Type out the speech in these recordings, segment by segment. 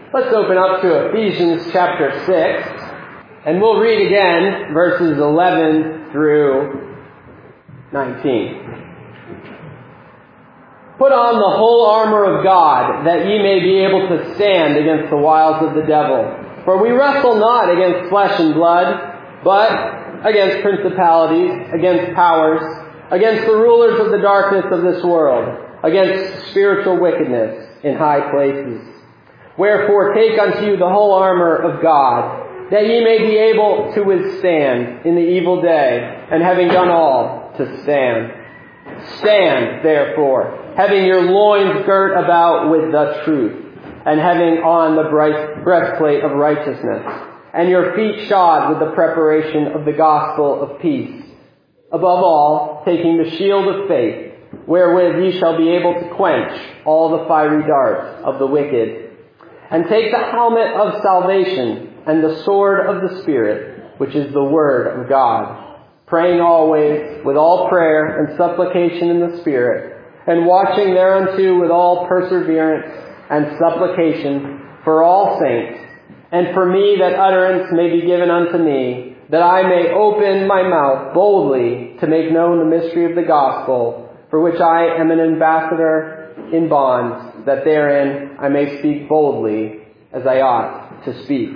Let's open up to Ephesians chapter 6, and we'll read again verses 11 through 19. Put on the whole armor of God, that ye may be able to stand against the wiles of the devil. For we wrestle not against flesh and blood, but against principalities, against powers, against the rulers of the darkness of this world, against spiritual wickedness in high places. Wherefore take unto you the whole armor of God, that ye may be able to withstand in the evil day, and having done all, to stand. Stand, therefore, having your loins girt about with the truth, and having on the breastplate of righteousness, and your feet shod with the preparation of the gospel of peace. Above all, taking the shield of faith, wherewith ye shall be able to quench all the fiery darts of the wicked. And take the helmet of salvation and the sword of the Spirit, which is the Word of God, praying always with all prayer and supplication in the Spirit, and watching thereunto with all perseverance and supplication for all saints, and for me that utterance may be given unto me, that I may open my mouth boldly to make known the mystery of the gospel, for which I am an ambassador in bonds, that therein I may speak boldly as I ought to speak.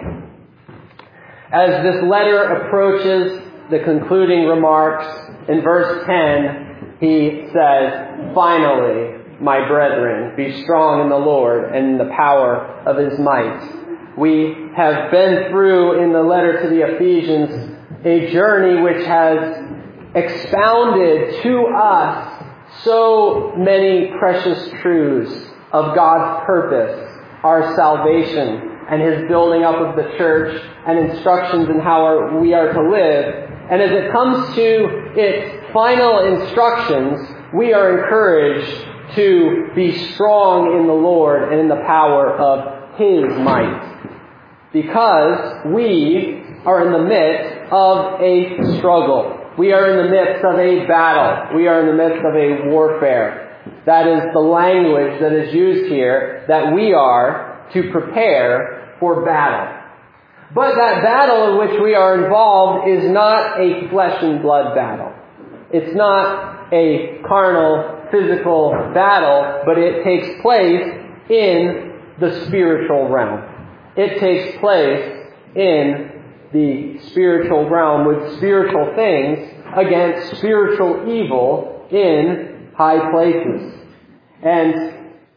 As this letter approaches the concluding remarks, in verse 10, he says, "Finally, my brethren, be strong in the Lord and in the power of His might." We have been through, in the letter to the Ephesians, a journey which has expounded to us so many precious truths of God's purpose, our salvation, and His building up of the church, and instructions in how we are to live. And as it comes to its final instructions, we are encouraged to be strong in the Lord and in the power of His might. Because we are in the midst of a struggle. We are in the midst of a battle. We are in the midst of a warfare. That is the language that is used here, that we are to prepare for battle. But that battle in which we are involved is not a flesh and blood battle. It's not a carnal, physical battle, but it takes place in the spiritual realm. It takes place in the spiritual realm with spiritual things against spiritual evil in high places. And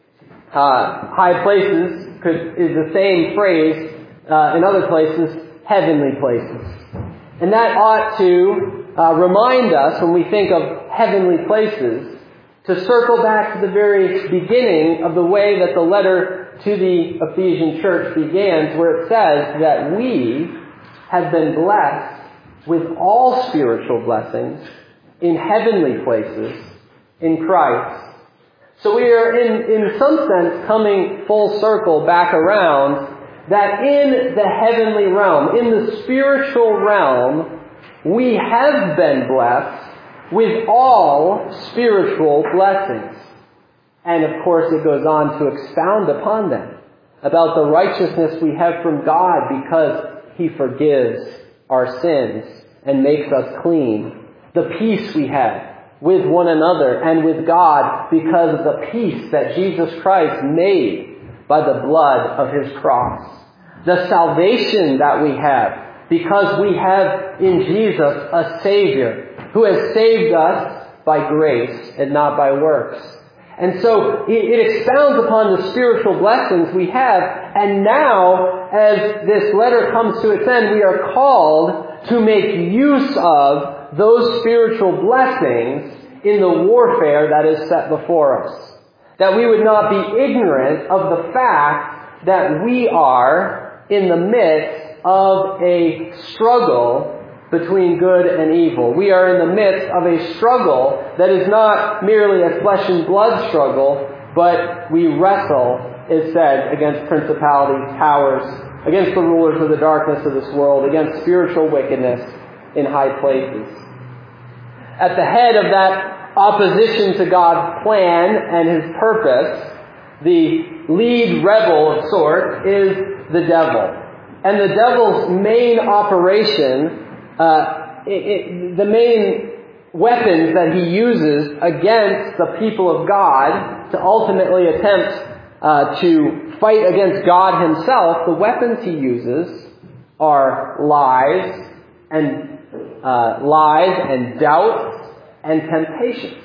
high places is the same phrase in other places, heavenly places. And that ought to remind us, when we think of heavenly places, to circle back to the very beginning of the way that the letter to the Ephesian church begins, where it says that we have been blessed with all spiritual blessings in heavenly places in Christ. So we are in some sense coming full circle back around, that in the heavenly realm, in the spiritual realm, we have been blessed with all spiritual blessings. And of course it goes on to expound upon them, about the righteousness we have from God because He forgives our sins and makes us clean. The peace we have with one another and with God because of the peace that Jesus Christ made by the blood of His cross. The salvation that we have because we have in Jesus a Savior who has saved us by grace and not by works. And so it expounds upon the spiritual blessings we have. And now, as this letter comes to its end, we are called to make use of those spiritual blessings in the warfare that is set before us. That we would not be ignorant of the fact that we are in the midst of a struggle between good and evil. We are in the midst of a struggle that is not merely a flesh and blood struggle, but we wrestle, it said, against principalities, powers, against the rulers of the darkness of this world, against spiritual wickedness in high places. At the head of that opposition to God's plan and His purpose the lead rebel of sorts is the devil. And the devil's main operation, the main weapons that he uses against the people of God to ultimately attempt to fight against God himself, the weapons he uses are lies and doubts and temptations.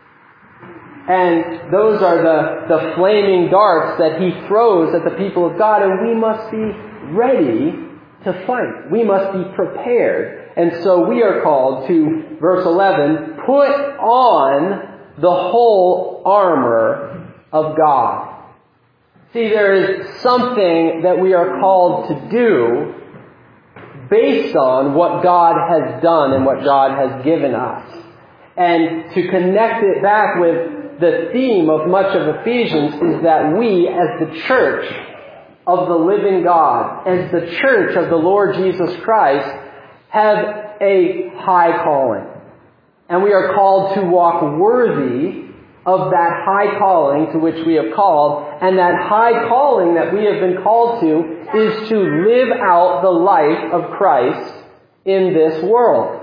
And those are the flaming darts that he throws at the people of God, and we must be ready to fight. We must be prepared. And so we are called to, verse 11, put on the whole armor of God. See, there is something that we are called to do based on what God has done and what God has given us. And to connect it back with the theme of much of Ephesians is that we, as the church of the living God, as the church of the Lord Jesus Christ, have a high calling. And we are called to walk worthy of that high calling to which we have called. And that high calling that we have been called to is to live out the life of Christ in this world.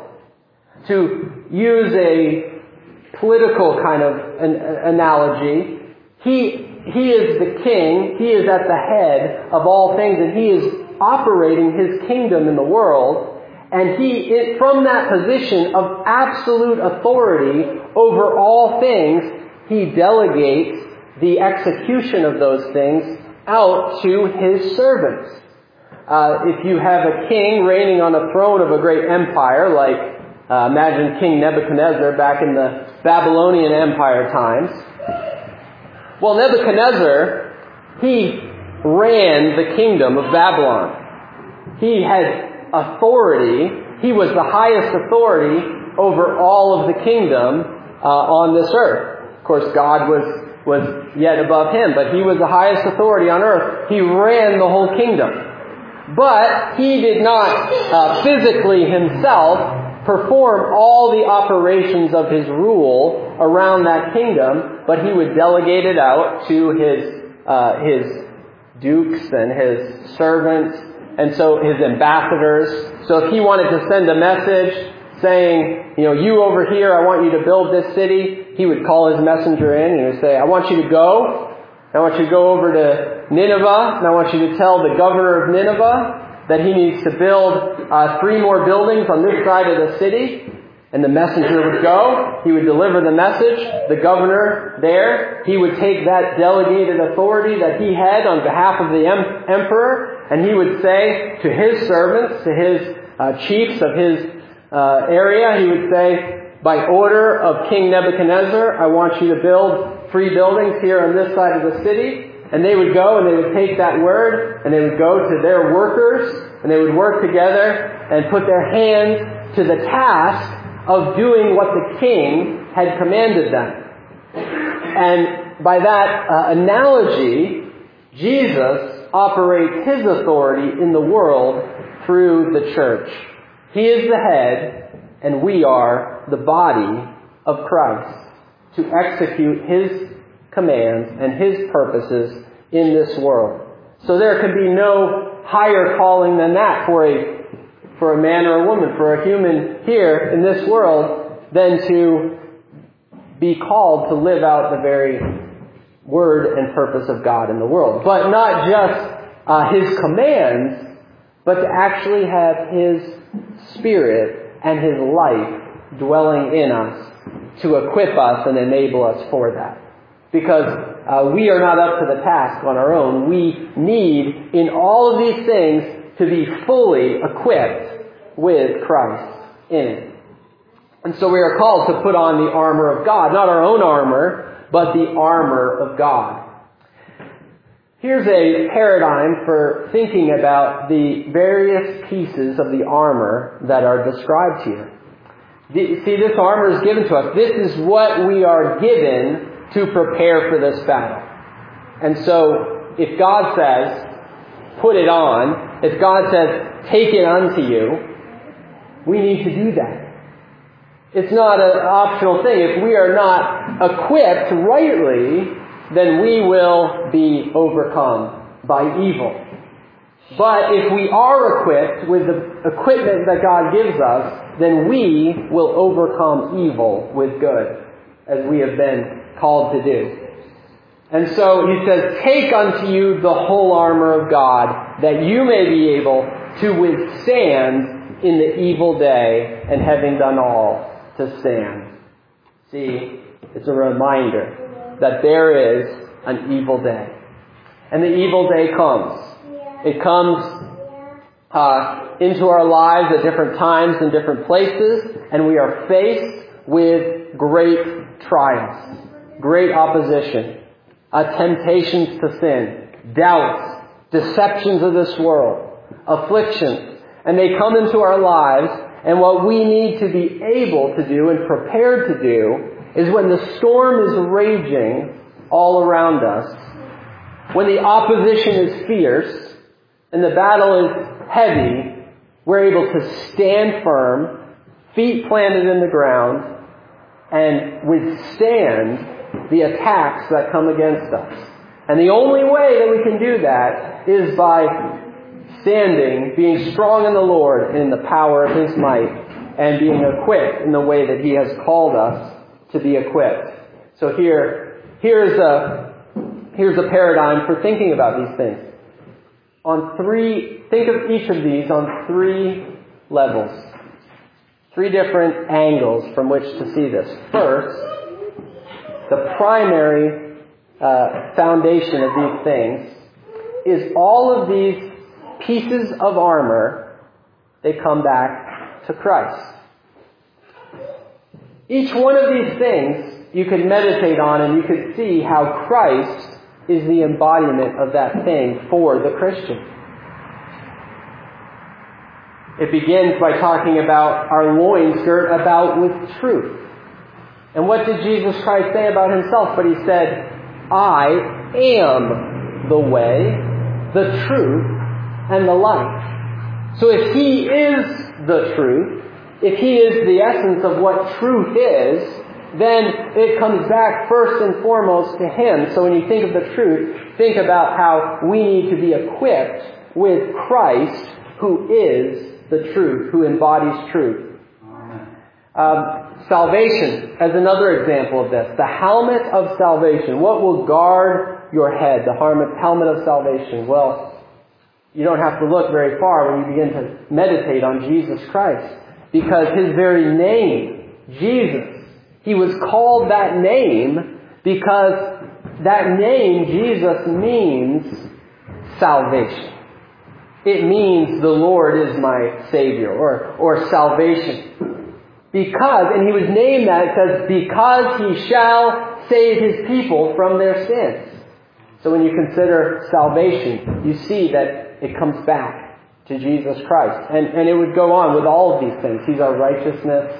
To use a political kind of analogy, He is the king, He is at the head of all things, and He is operating His kingdom in the world. And He, from that position of absolute authority over all things, He delegates the execution of those things out to His servants. If you have a king reigning on a throne of a great empire, like imagine King Nebuchadnezzar back in the Babylonian Empire times. Well, Nebuchadnezzar, he ran the kingdom of Babylon. He had authority. He was the highest authority over all of the kingdom on this earth. Of course, God was yet above him, but he was the highest authority on earth. He ran the whole kingdom. But he did not physically himself perform all the operations of his rule around that kingdom, but he would delegate it out to his dukes and his servants, and so his ambassadors. So if he wanted to send a message saying, you over here, I want you to build this city, he would call his messenger in and he would say, I want you to go. I want you to go over to Nineveh, and I want you to tell the governor of Nineveh that he needs to build 3 more buildings on this side of the city. And the messenger would go. He would deliver the message. The governor there, he would take that delegated authority that he had on behalf of the emperor, and he would say to his servants, to his chiefs of his area, he would say, by order of King Nebuchadnezzar, I want you to build 3 buildings here on this side of the city. And they would go and they would take that word and they would go to their workers and they would work together and put their hands to the task of doing what the king had commanded them. And by that analogy, Jesus operates His authority in the world through the church. He is the head and we are the body of Christ to execute His commands and His purposes in this world. So there can be no higher calling than that for a man or a woman, for a human here in this world, than to be called to live out the very word and purpose of God in the world. But not just His commands, but to actually have His Spirit and His life dwelling in us to equip us and enable us for that. Because we are not up to the task on our own. We need, in all of these things, to be fully equipped with Christ in it. And so we are called to put on the armor of God. Not our own armor, but the armor of God. Here's a paradigm for thinking about the various pieces of the armor that are described here. See, this armor is given to us. This is what we are given to prepare for this battle. And so, if God says, put it on, if God says, take it unto you, we need to do that. It's not an optional thing. If we are not equipped rightly then we will be overcome by evil. But if we are equipped with the equipment that God gives us, then we will overcome evil with good, as we have been called to do. And so he says, take unto you the whole armor of God, that you may be able to withstand in the evil day, and having done all, to stand. See, it's a reminder that there is an evil day. And the evil day comes. It comes into our lives at different times and different places, and we are faced with great trials, great opposition, temptations to sin, doubts, deceptions of this world, afflictions. And they come into our lives, and what we need to be able to do and prepared to do is when the storm is raging all around us, when the opposition is fierce, and the battle is heavy, we're able to stand firm, feet planted in the ground, and withstand the attacks that come against us. And the only way that we can do that is by standing, being strong in the Lord and in the power of His might, and being equipped in the way that He has called us to be equipped. So here's a paradigm for thinking about these things. Think of each of these on 3 levels. 3 different angles from which to see this. First, the primary foundation of these things is all of these pieces of armor, they come back to Christ. Each one of these things you could meditate on, and you could see how Christ is the embodiment of that thing for the Christian. It begins by talking about our loins girt about with truth. And what did Jesus Christ say about Himself? But He said, I am the way, the truth, and the life. So if He is the truth, if He is the essence of what truth is, then it comes back first and foremost to Him. So when you think of the truth, think about how we need to be equipped with Christ, who is the truth, who embodies truth. Salvation as another example of this. The helmet of salvation. What will guard your head? The helmet of salvation. Well, you don't have to look very far when you begin to meditate on Jesus Christ. Because His very name, Jesus, He was called that name because that name, Jesus, means salvation. It means the Lord is my Savior, or salvation. Because, and He was named that, it says, because He shall save His people from their sins. So when you consider salvation, you see that it comes back to Jesus Christ. And it would go on with all of these things. He's our righteousness.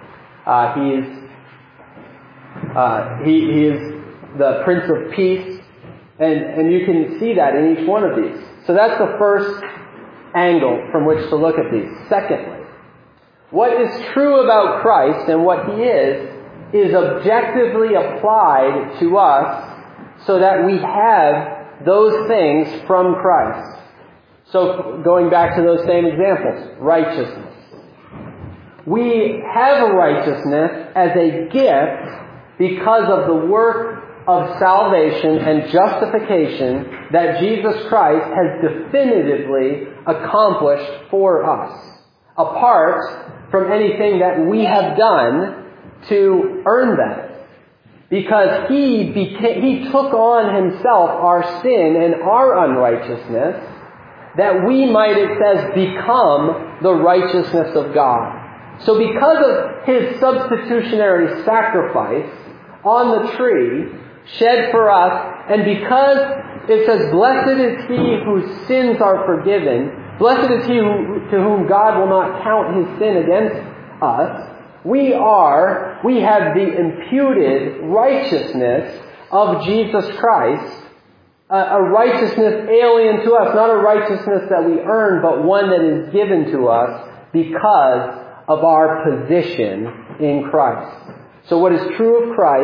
He is the Prince of Peace. And you can see that in each one of these. So that's the first angle from which to look at these. Secondly, what is true about Christ and what He is objectively applied to us so that we have those things from Christ. So going back to those same examples, righteousness. We have a righteousness as a gift because of the work of salvation and justification that Jesus Christ has definitively accomplished for us, apart from anything that we have done to earn that. Because He took on Himself our sin and our unrighteousness, that we might, it says, become the righteousness of God. So because of His substitutionary sacrifice on the tree, shed for us, and because it says, blessed is he whose sins are forgiven, blessed is he to whom God will not count his sin against us, we have the imputed righteousness of Jesus Christ, a righteousness alien to us, not a righteousness that we earn, but one that is given to us because of our position in Christ. So what is true of Christ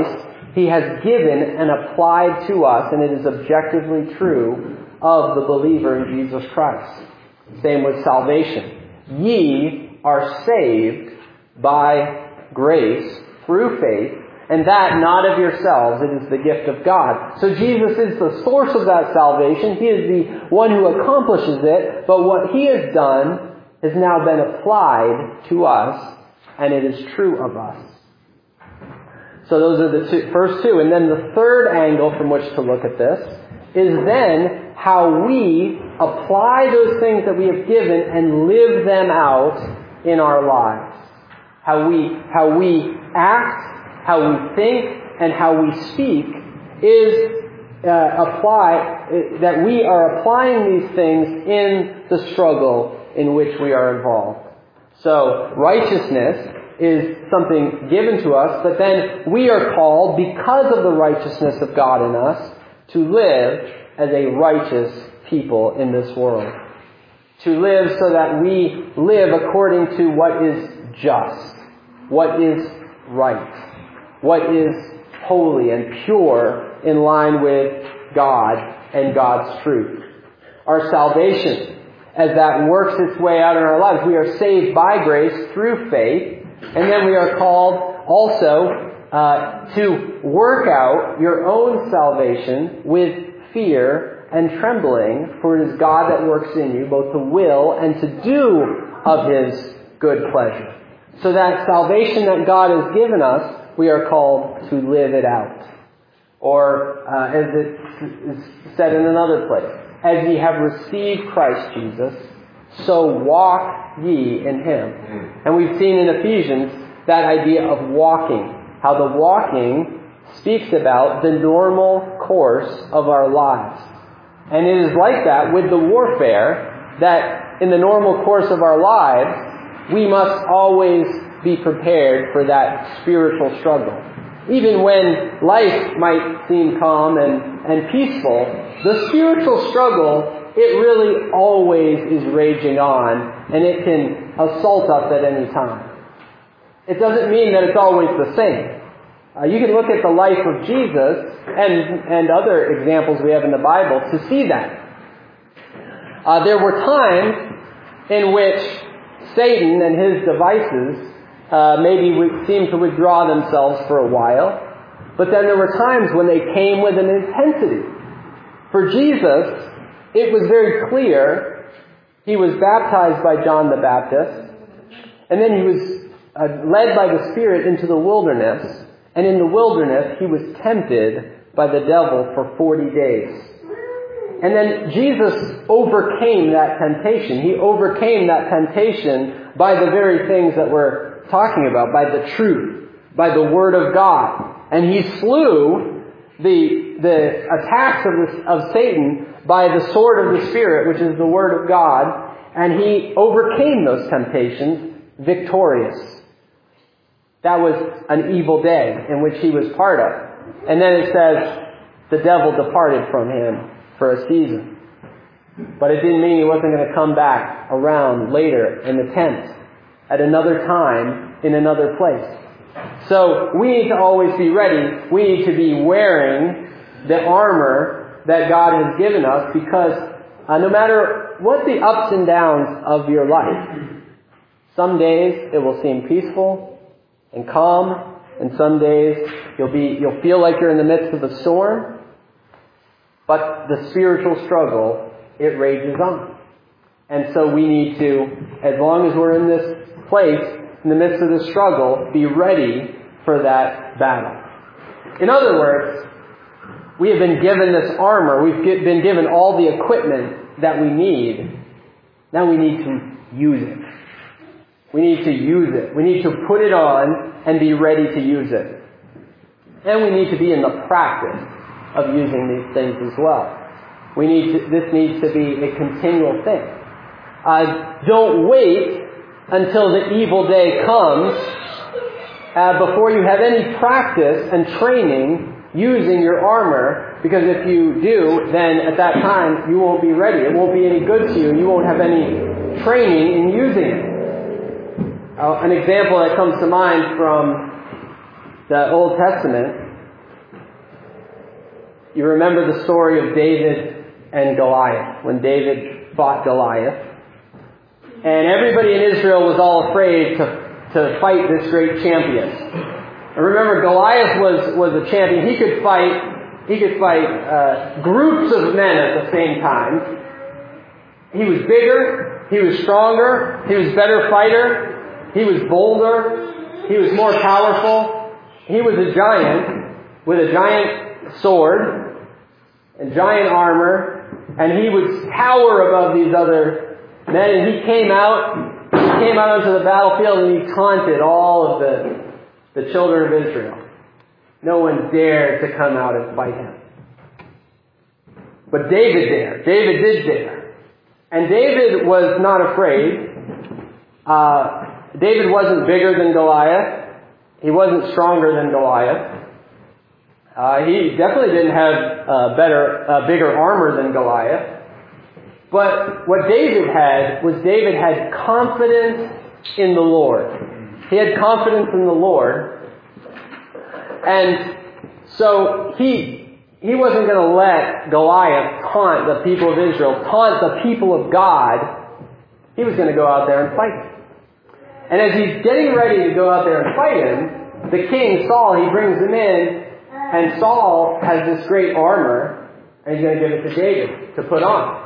He has given and applied to us, and it is objectively true of the believer in Jesus Christ. Same with salvation. Ye are saved by grace through faith, and that not of yourselves, it is the gift of God. So Jesus is the source of that salvation. He is the one who accomplishes it, but what He has done has now been applied to us, and it is true of us. So those are the first two. And then the third angle from which to look at this is then how we apply those things that we have given and live them out in our lives. How we act, how we think, and how we speak is that we are applying these things in the struggle in which we are involved. So righteousness is something given to us, but then we are called, because of the righteousness of God in us, to live as a righteous people in this world. To live so that we live according to what is just, what is right, what is holy and pure in line with God and God's truth. Our salvation, as that works its way out in our lives, we are saved by grace through faith, and then we are called also to work out your own salvation with fear and trembling, for it is God that works in you both to will and to do of His good pleasure. So that salvation that God has given us, we are called to live it out. Or, as it is said in another place, as ye have received Christ Jesus, so walk ye in Him. And we've seen in Ephesians that idea of walking. How the walking speaks about the normal course of our lives. And it is like that with the warfare, that in the normal course of our lives, we must always be prepared for that spiritual struggle. Even when life might seem calm and peaceful, the spiritual struggle, it really always is raging on, and it can assault us at any time. It doesn't mean that it's always the same. You can look at the life of Jesus and other examples we have in the Bible to see that. There were times in which Satan and his devices maybe seemed to withdraw themselves for a while, but then there were times when they came with an intensity. For Jesus, it was very clear. He was baptized by John the Baptist, and then he was led by the Spirit into the wilderness, and in the wilderness he was tempted by the devil for 40 days. And then Jesus overcame that temptation. He overcame that temptation by the very things that we're talking about, by the truth, by the Word of God. And He slew the attacks of Satan by the sword of the Spirit, which is the Word of God, and He overcame those temptations victorious. That was an evil day in which He was part of. And then it says, the devil departed from Him for a season. But it didn't mean He wasn't going to come back around later and attempt at another time in another place. So we need to always be ready. We need to be wearing the armor that God has given us, because no matter what the ups and downs of your life, some days it will seem peaceful and calm, and some days you'll feel like you're in the midst of a storm. But the spiritual struggle, it rages on. And so we need to, as long as we're in this place, in the midst of the struggle, be ready for that battle. In other words, we have been given this armor. We've been given all the equipment that we need. Now we need to use it. We need to use it. We need to put it on and be ready to use it. And we need to be in the practice of using these things as well. This needs to be a continual thing. Don't wait until the evil day comes before you have any practice and training using your armor, because if you do, then at that time you won't be ready. It won't be any good to you. You won't have any training in using it. An example that comes to mind from the Old Testament you remember the story of David and Goliath, when David fought Goliath. And everybody in Israel was all afraid to fight this great champion. And remember, Goliath was a champion. He could fight groups of men at the same time. He was bigger. He was stronger. He was a better fighter. He was bolder. He was more powerful. He was a giant with a giant sword and giant armor. And he would tower above these other men. And he came out onto the battlefield and he taunted all of the children of Israel. No one dared to come out and fight him. But David dared. David did dare. And David was not afraid. David wasn't bigger than Goliath. He wasn't stronger than Goliath. He definitely didn't have bigger armor than Goliath. But what David had confidence in the Lord. He had confidence in the Lord. And so he wasn't going to let Goliath taunt the people of Israel, taunt the people of God. He was going to go out there and fight him. And as he's getting ready to go out there and fight him, the king, Saul, he brings him in, and Saul has this great armor, and he's going to give it to David to put on.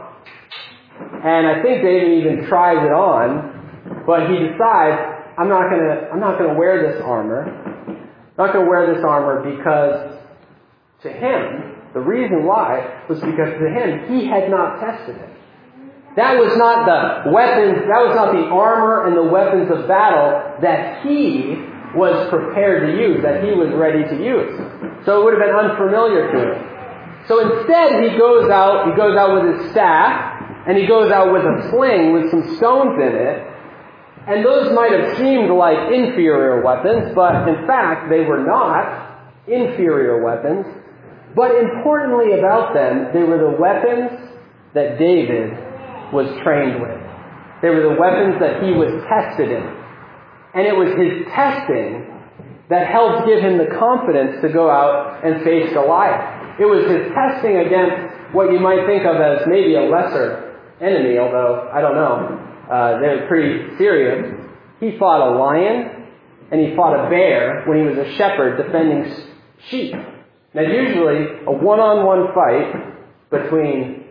And I think David even tries it on, but he decides, I'm not going to wear this armor. I'm not going to wear this armor because to him, the reason why was because to him, he had not tested it. That was not the weapons, that was not the armor and the weapons of battle that he was prepared to use, that he was ready to use. So it would have been unfamiliar to him. So instead, he goes out with his staff, and he goes out with a sling with some stones in it. And those might have seemed like inferior weapons, but in fact, they were not inferior weapons. But importantly about them, they were the weapons that David was trained with. They were the weapons that he was tested in. And it was his testing that helped give him the confidence to go out and face Goliath. It was his testing against what you might think of as maybe a lesser enemy, although I don't know. They're pretty serious. He fought a lion and he fought a bear when he was a shepherd defending sheep. Now usually a one-on-one fight between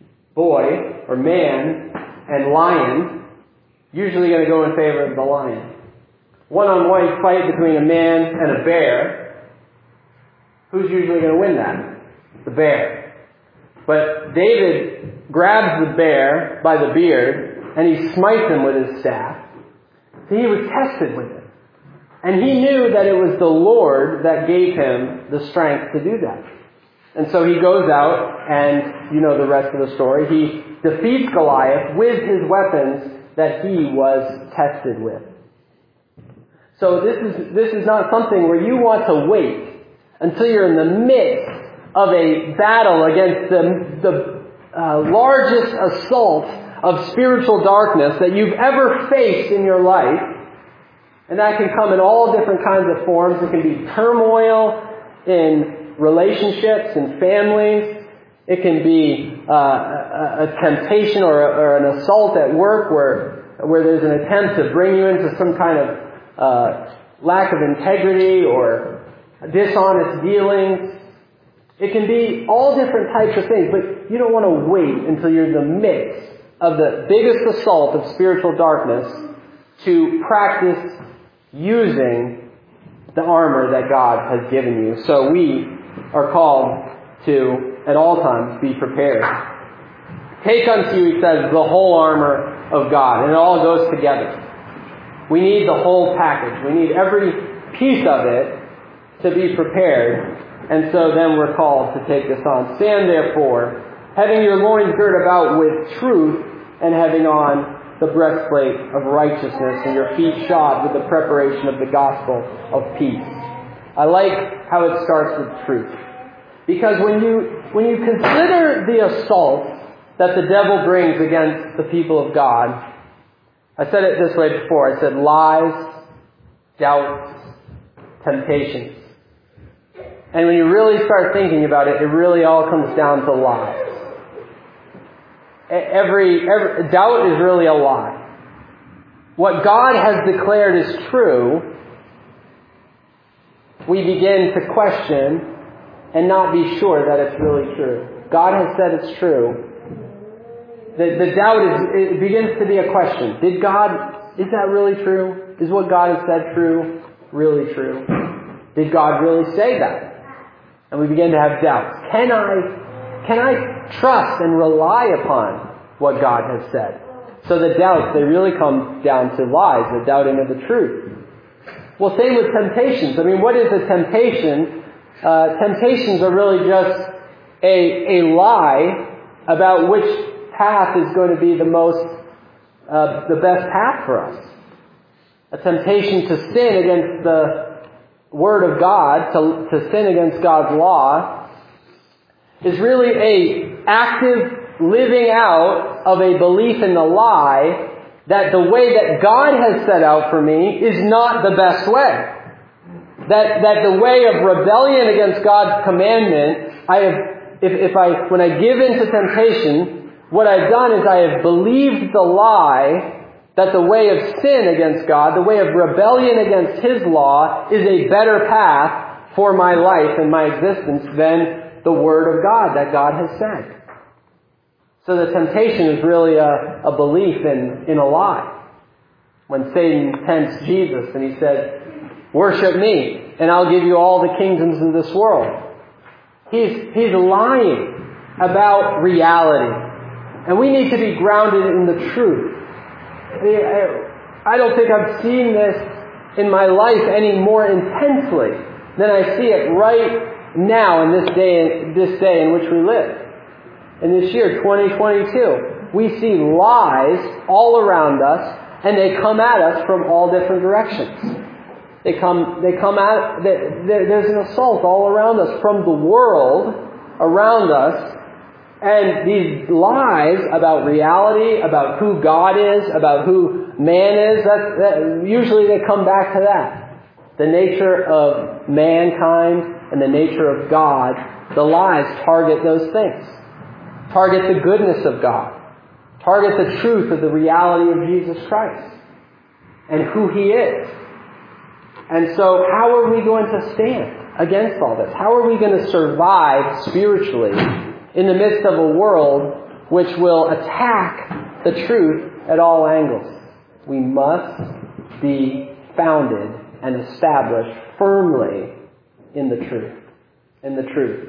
boy or man and lion usually going to go in favor of the lion. One-on-one fight between a man and a bear, who's usually going to win that? The bear. But David grabs the bear by the beard and he smites him with his staff. So he was tested with it. And he knew that it was the Lord that gave him the strength to do that. And so he goes out, and you know the rest of the story. He defeats Goliath with his weapons that he was tested with. So this is not something where you want to wait until you're in the midst of a battle against the largest assault of spiritual darkness that you've ever faced in your life. And that can come in all different kinds of forms. It can be turmoil in relationships and families. It can be a temptation or an assault at work where there's an attempt to bring you into some kind of lack of integrity or dishonest dealings. It can be all different types of things, but you don't want to wait until you're in the midst of the biggest assault of spiritual darkness to practice using the armor that God has given you. So we are called to, at all times, be prepared. Take unto you, he says, the whole armor of God. And it all goes together. We need the whole package. We need every piece of it to be prepared. And so then we're called to take this on. Stand therefore, having your loins girt about with truth, and having on the breastplate of righteousness, and your feet shod with the preparation of the gospel of peace. I like how it starts with truth. Because when you consider the assault that the devil brings against the people of God, I said it this way before. I said lies, doubts, temptations. And when you really start thinking about it, it really all comes down to lies. Every doubt is really a lie. What God has declared is true, we begin to question and not be sure that it's really true. God has said it's true. The doubt it begins to be a question. Is that really true? Is what God has said true? Really true? Did God really say that? And we begin to have doubts. Can I trust and rely upon what God has said? So the doubts, they really come down to lies, the doubting of the truth. Well, same with temptations. I mean, what is a temptation? Temptations are really just a lie about which path is going to be the best path for us. A temptation to sin against the Word of God, to sin against God's law, is really a active living out of a belief in the lie that the way that God has set out for me is not the best way. That the way of rebellion against God's commandment, when I give in to temptation, what I've done is I have believed the lie that the way of sin against God, the way of rebellion against His law, is a better path for my life and my existence than the Word of God that God has said. So the temptation is really a belief in a lie. When Satan tempts Jesus and he says, "Worship me, and I'll give you all the kingdoms of this world." He's lying about reality. And we need to be grounded in the truth. I don't think I've seen this in my life any more intensely than I see it right now in this day in which we live. In this year, 2022, we see lies all around us, and they come at us from all different directions. There's an assault all around us from the world around us, and these lies about reality, about who God is, about who man is, usually they come back to that. The nature of mankind and the nature of God, the lies target those things. Target the goodness of God. Target the truth of the reality of Jesus Christ and who He is. And so how are we going to stand against all this? How are we going to survive spiritually in the midst of a world which will attack the truth at all angles? We must be founded and established firmly in the truth. In the truth.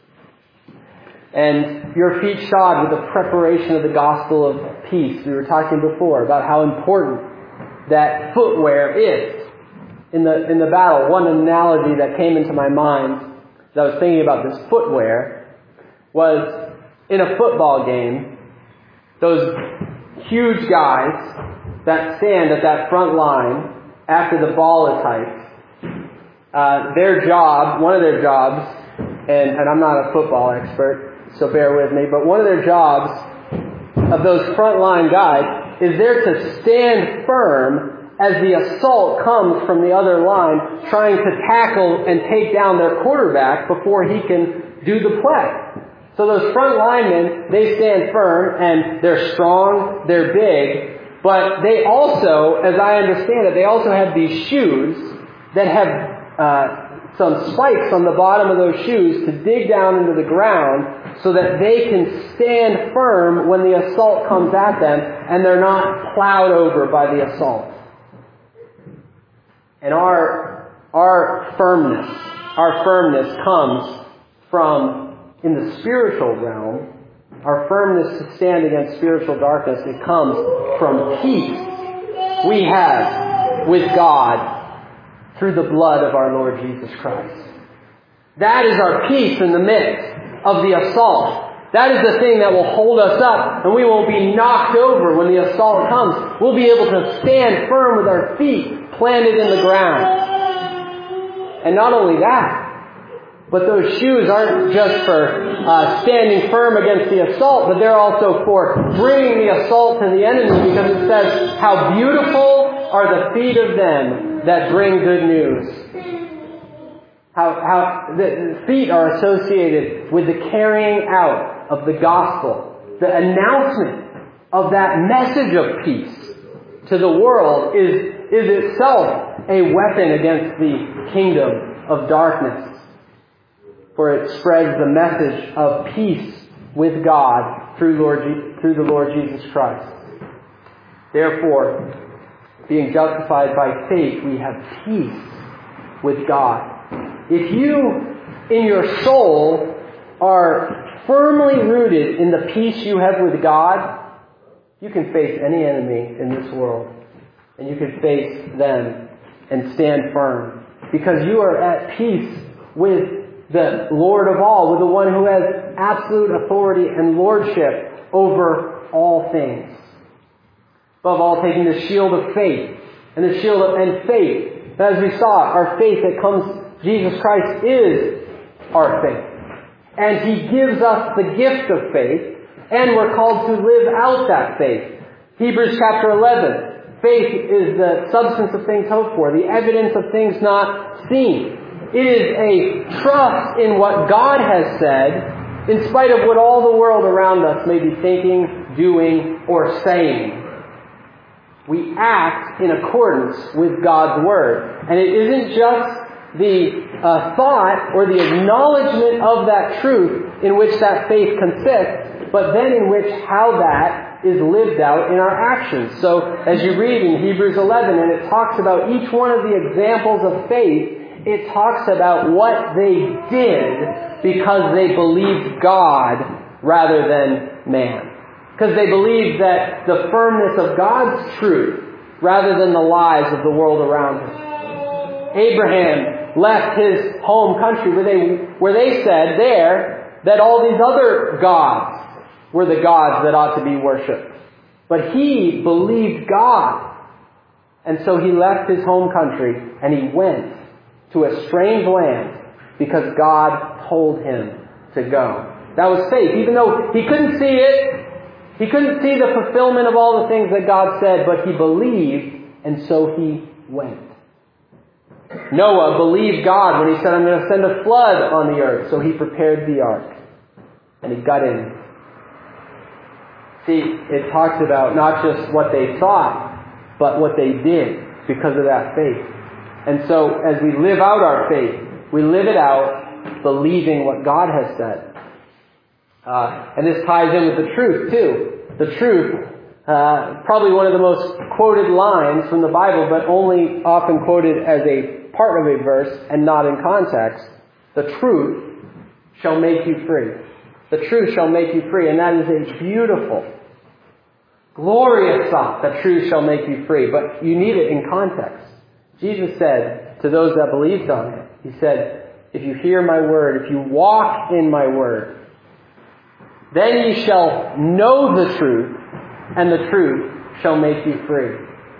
And your feet shod with the preparation of the gospel of peace. We were talking before about how important that footwear is in the battle. One analogy that came into my mind as I was thinking about this footwear was in a football game, those huge guys that stand at that front line after the ball is hiked, one of their jobs, and I'm not a football expert, so bear with me, but one of their jobs of those frontline guys is there to stand firm as the assault comes from the other line, trying to tackle and take down their quarterback before he can do the play. So those front linemen, they stand firm, and they're strong, they're big, but they also, as I understand it, they also have these shoes that have some spikes on the bottom of those shoes to dig down into the ground so that they can stand firm when the assault comes at them and they're not plowed over by the assault. And our firmness comes from, in the spiritual realm, our firmness to stand against spiritual darkness, it comes from peace we have with God through the blood of our Lord Jesus Christ. That is our peace in the midst of the assault. That is the thing that will hold us up, and we won't be knocked over when the assault comes. We'll be able to stand firm with our feet planted in the ground. And not only that, but those shoes aren't just for standing firm against the assault, but they're also for bringing the assault to the enemy, because it says, "How beautiful are the feet of them that bring good news." How the feet are associated with the carrying out of the gospel. The announcement of that message of peace to the world is itself a weapon against the kingdom of darkness. For it spreads the message of peace with God through the Lord Jesus Christ. Therefore, being justified by faith, we have peace with God. If you, in your soul, are firmly rooted in the peace you have with God, you can face any enemy in this world. And you can face them and stand firm. Because you are at peace with the Lord of all, with the one who has absolute authority and lordship over all things. Above all, taking the shield of faith. And the shield of faith. As we saw, our faith that comes, Jesus Christ is our faith. And He gives us the gift of faith. And we're called to live out that faith. Hebrews chapter 11. Faith is the substance of things hoped for, the evidence of things not seen. It is a trust in what God has said, in spite of what all the world around us may be thinking, doing, or saying. We act in accordance with God's Word. And it isn't just the thought or the acknowledgement of that truth in which that faith consists, but then in which how that is lived out in our actions. So as you read in Hebrews 11, and it talks about each one of the examples of faith, it talks about what they did because they believed God rather than man. Because they believed that the firmness of God's truth rather than the lies of the world around him. Abraham left his home country where they said there that all these other gods were the gods that ought to be worshipped. But he believed God. And so he left his home country and he went to a strange land because God told him to go. That was faith. Even though he couldn't see it, he couldn't see the fulfillment of all the things that God said, but he believed, and so he went. Noah believed God when he said, I'm going to send a flood on the earth. So he prepared the ark. And he got in. See, it talks about not just what they thought, but what they did because of that faith. And so, as we live out our faith, we live it out believing what God has said. And this ties in with the truth, too. The truth, probably one of the most quoted lines from the Bible, but only often quoted as a part of a verse and not in context. The truth shall make you free. The truth shall make you free. And that is a beautiful, glorious thought. The truth shall make you free. But you need it in context. Jesus said to those that believed on Him, He said, if you hear my word, if you walk in my word, then ye shall know the truth, and the truth shall make you free.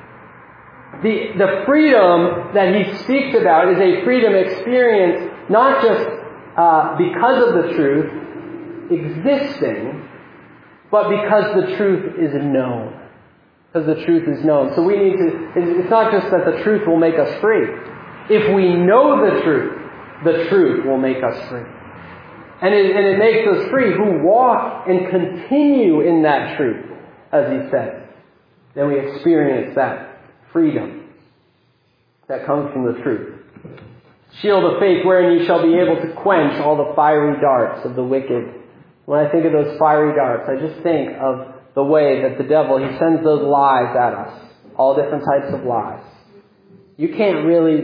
The freedom that He speaks about is a freedom experienced not just because of the truth existing, but because the truth is known. Because the truth is known. So we need to, it's not just that the truth will make us free. If we know the truth will make us free. And it makes us free who walk and continue in that truth, as He said. Then we experience that freedom that comes from the truth. Shield of faith wherein you shall be able to quench all the fiery darts of the wicked. When I think of those fiery darts, I just think of the way that the devil, he sends those lies at us. All different types of lies. You can't really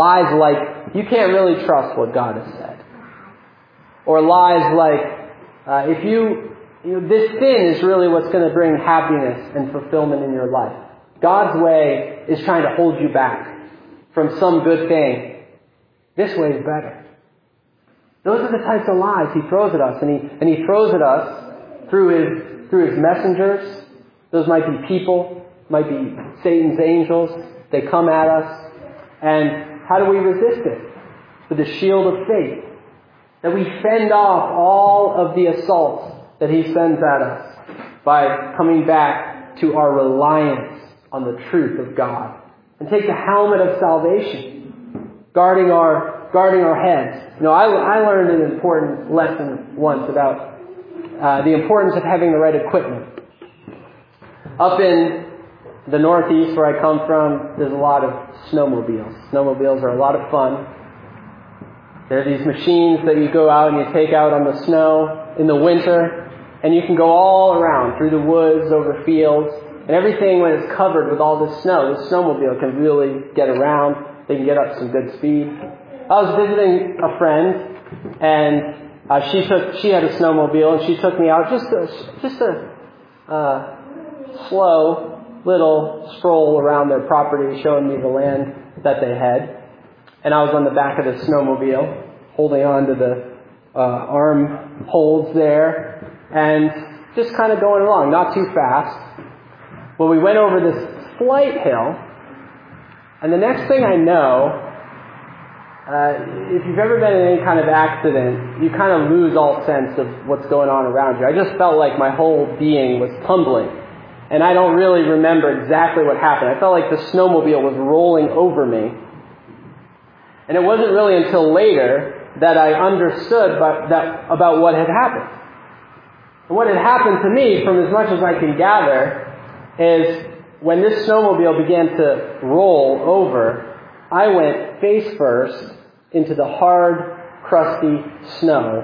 trust what God has said. Or lies like, this sin is really what's going to bring happiness and fulfillment in your life. God's way is trying to hold you back from some good thing. This way is better. Those are the types of lies He throws at us. And he throws at us through His messengers. Those might be people, might be Satan's angels. They come at us. And how do we resist it? With the shield of faith. That we fend off all of the assaults that he sends at us by coming back to our reliance on the truth of God. And take the helmet of salvation, guarding our guarding our heads. I learned an important lesson once about the importance of having the right equipment. Up in the Northeast, where I come from, there's a lot of snowmobiles. Snowmobiles are a lot of fun. There are these machines that you go out and you take out on the snow in the winter, and you can go all around through the woods, over fields, and everything when it's covered with all this snow, the snowmobile can really get around. They can get up some good speed. I was visiting a friend, and she had a snowmobile, and she took me out just a slow little stroll around their property, showing me the land that they had. And I was on the back of the snowmobile, holding on to the arm holds there, and just kind of going along, not too fast. Well, we went over this slight hill, and the next thing I know, if you've ever been in any kind of accident, you kind of lose all sense of what's going on around you. I just felt like my whole being was tumbling, and I don't really remember exactly what happened. I felt like the snowmobile was rolling over me. And it wasn't really until later that I understood about what had happened. And what had happened to me, from as much as I can gather, is when this snowmobile began to roll over, I went face first into the hard, crusty snow.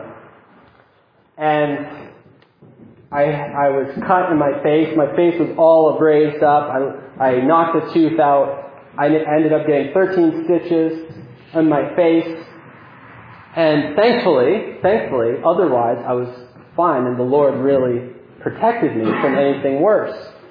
And I was cut in my face. My face was all abrased up. I knocked a tooth out. I ended up getting 13 stitches on my face. And thankfully, otherwise I was fine, and the Lord really protected me from anything worse.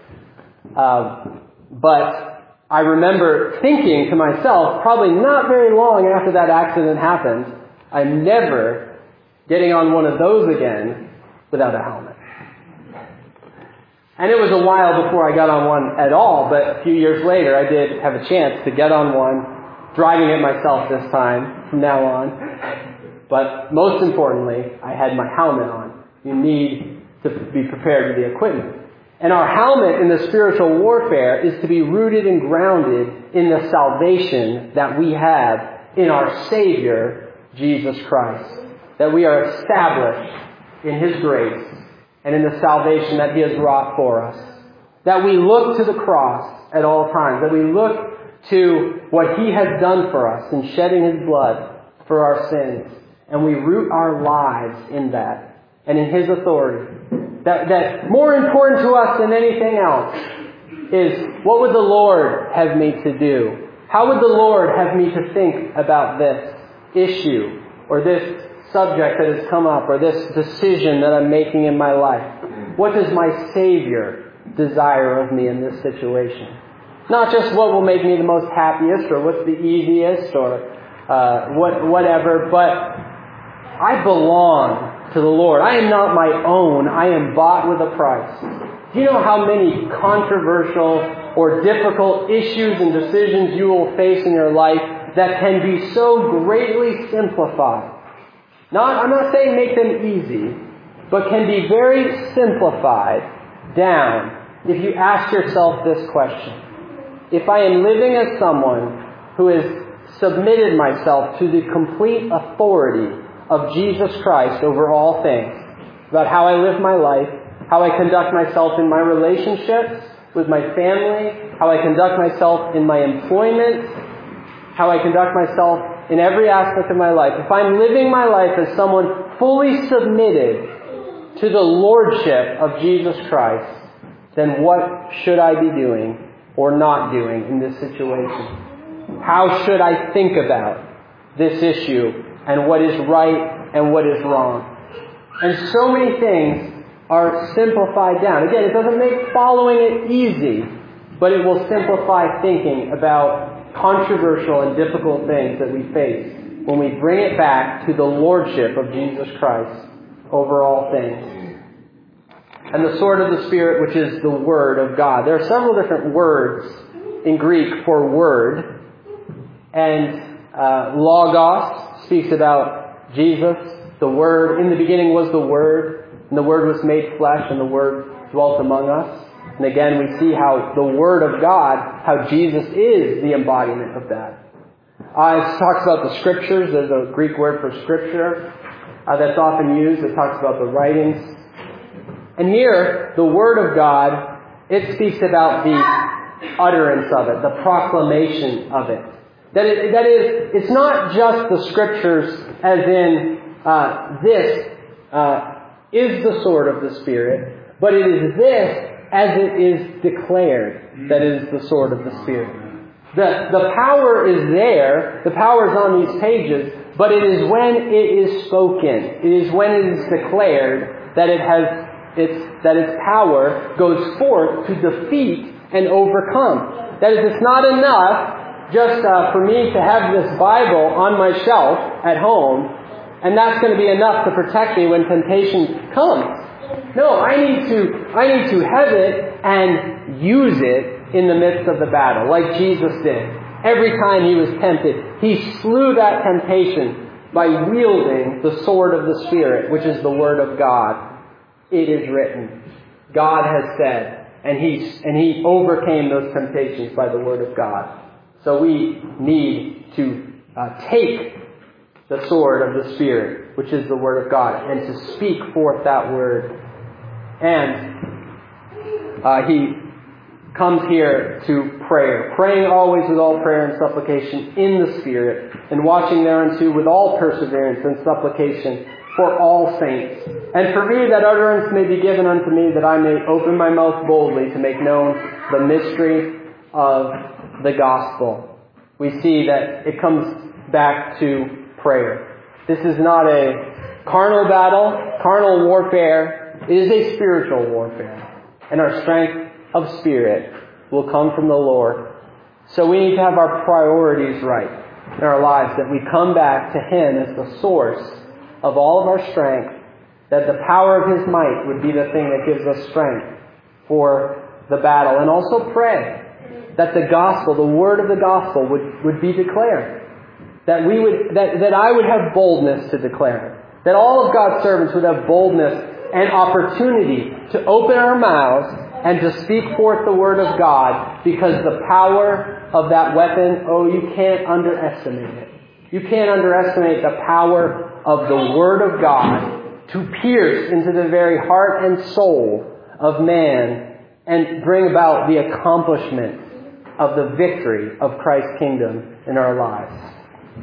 But I remember thinking to myself, probably not very long after that accident happened, I'm never getting on one of those again without a helmet. And it was a while before I got on one at all, but a few years later I did have a chance to get on one, driving it myself this time from now on. But most importantly, I had my helmet on. You need to be prepared with the equipment. And our helmet in the spiritual warfare is to be rooted and grounded in the salvation that we have in our Savior, Jesus Christ. That we are established in His grace and in the salvation that He has wrought for us. That we look to the cross at all times. That we look to what He has done for us in shedding His blood for our sins. And we root our lives in that and in His authority. That more important to us than anything else is, what would the Lord have me to do? How would the Lord have me to think about this issue or this subject that has come up or this decision that I'm making in my life? What does my Savior desire of me in this situation? Not just what will make me the most happiest or what's the easiest or whatever, but I belong to the Lord. I am not my own. I am bought with a price. Do you know how many controversial or difficult issues and decisions you will face in your life that can be so greatly simplified? I'm not saying make them easy, but can be very simplified down if you ask yourself this question. If I am living as someone who has submitted myself to the complete authority of Jesus Christ over all things, about how I live my life, how I conduct myself in my relationships with my family, how I conduct myself in my employment, how I conduct myself in every aspect of my life. If I'm living my life as someone fully submitted to the Lordship of Jesus Christ, then what should I be doing or not doing in this situation? How should I think about this issue and what is right and what is wrong? And so many things are simplified down. Again, it doesn't make following it easy, but it will simplify thinking about controversial and difficult things that we face when we bring it back to the Lordship of Jesus Christ over all things. And the sword of the Spirit, which is the Word of God. There are several different words in Greek for word. And logos speaks about Jesus, the Word. In the beginning was the Word, and the Word was made flesh, and the Word dwelt among us. And again, we see how the Word of God, how Jesus is the embodiment of that. It talks about the Scriptures. There's a Greek word for Scripture that's often used. It talks about the writings. And here, the Word of God, it speaks about the utterance of it, the proclamation of it. That is, it's not just the Scriptures as in this is the sword of the Spirit, but it is this as it is declared that is the sword of the Spirit. The power is there, the power is on these pages, but it is when it is spoken, it is when it is declared that its power goes forth to defeat and overcome. That is, it's not enough just for me to have this Bible on my shelf at home, and that's going to be enough to protect me when temptation comes. No, I need to have it and use it in the midst of the battle, like Jesus did. Every time he was tempted, he slew that temptation by wielding the sword of the Spirit, which is the Word of God. It is written. God has said, and he overcame those temptations by the Word of God. So we need to take the sword of the Spirit, which is the Word of God, and to speak forth that Word. And he comes here to prayer, praying always with all prayer and supplication in the Spirit, and watching thereunto with all perseverance and supplication for all saints. And for me that utterance may be given unto me, that I may open my mouth boldly to make known the mystery of the gospel. We see that it comes back to prayer. This is not a carnal battle, carnal warfare. It is a spiritual warfare. And our strength of spirit will come from the Lord. So we need to have our priorities right in our lives, that we come back to Him as the source of all of our strength, that the power of His might would be the thing that gives us strength for the battle. And also pray that the gospel, the word of the gospel would be declared. That I would have boldness to declare it. That all of God's servants would have boldness and opportunity to open our mouths and to speak forth the Word of God, because the power of that weapon, you can't underestimate it. You can't underestimate the power of the Word of God to pierce into the very heart and soul of man and bring about the accomplishment of the victory of Christ's kingdom in our lives.